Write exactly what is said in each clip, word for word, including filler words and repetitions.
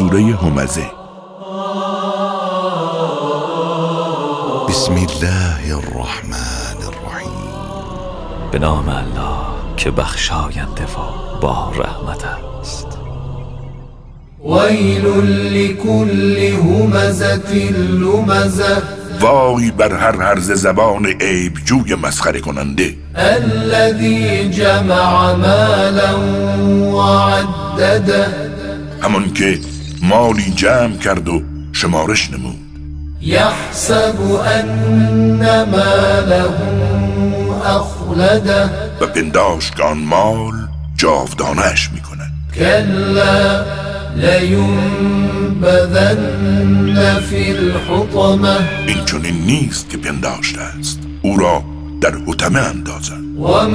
سوره همزه. بسم الله الرحمن الرحیم. به نام الله که بخشاینده و با رحمت است. ویل لکل همزة لمزة. وای بر هر هرز زبان عیب جوی مسخره کننده. الذی جمع مالا وعدده. همان که مالی جمع کرد و شمارش نمود. یحسب ان ماله اخلده. و پنداشت که آن مال جاودانه‌اش میکند. کلا لینبذن فی الحطمه. این چنین نیست که پنداشته است، او را در حطمه اندازند. و ما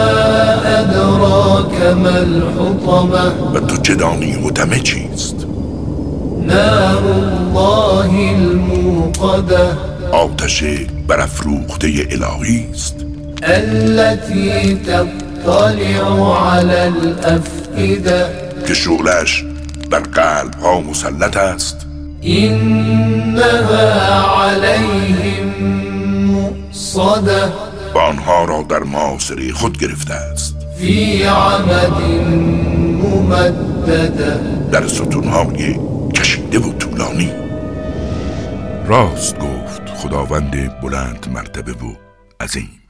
ادراک ما الحطمه. و تو چه دانی حطمه چیست؟ نار الله الموقده. آتش برافروخته الهی است. التي تطلع على الافئده. که شعله‌اش بر قلب ها مسلط است. اینها علیهم مؤصده. و آنها را در محاصره خود گرفته است. فی عمد ممدده. در ستونهای کشیده و طولانی. راست گفت خداوند بلند مرتبه و عظیم.